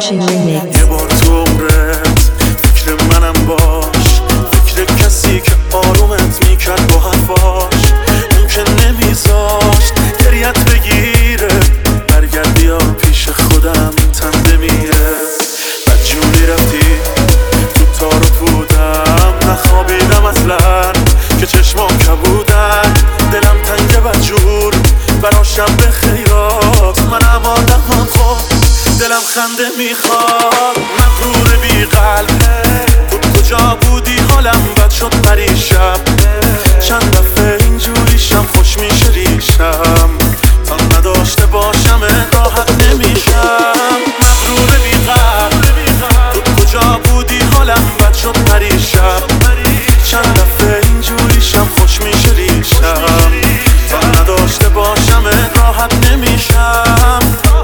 Action Remix. یه بار تو عمرت فکر منم باش، فکر کسی که آرومت میکرد با حرفاش، اون که نمیذاشت گریت بگیره. برگرد بیا پیش خودم تن بمیره. بدجوری رفتی تو تار و پودم، نخوابیدم اصلا که چشمام کبودن. دلم تنگ بدجور برا شب خیرات، منم آدمم خود دلم خنده میخواد. مغرور بی قلب تو کجا بودی؟ حالم بد شد پریشب. چند دفعه اینجوریشم خوش میشه ریشم، تا نداشته باشم راحت نمیشم. مغرور بی قلب تو کجا بودی؟ حالم بد شد پریشب. چند دفعه اینجوریشم خوش میشه ریشم، تا نداشته باشم راحت نمیشم.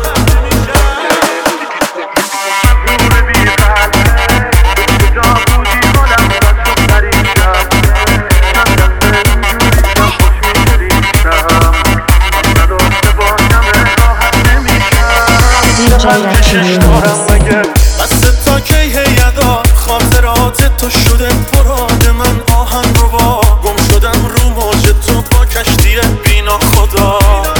بست تا کی هیدا خاطرات تو شده مراد من. آهنگ رو با گم شدم رو موج تو با کشتی بینا خدا.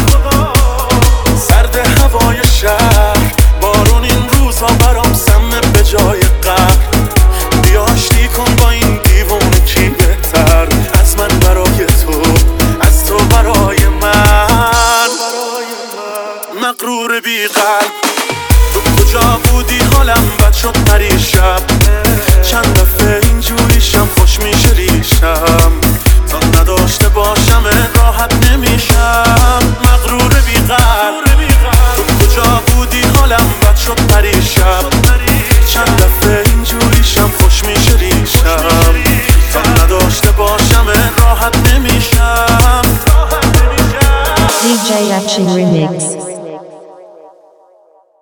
سرد هوای شهر بارون این روزا برام سمه به جای قهر. بیا آشتی کن با این دیوونه کی بهتر از من برای تو، از تو برای من. مغرور بی قلب تو کجا بودی؟ حالم بد شد پریشب. چند دفعه اینجوریشم خوش میشه ریشم، تا نداشته باشم راحت نمیشم. مغرور بی قلب تو کجا بودی؟ حالم بد شد پریشب. چند دفعه اینجوریشم خوش میشه ریشم، تا نداشته باشم راحت نمیشم. DJ Action Remix.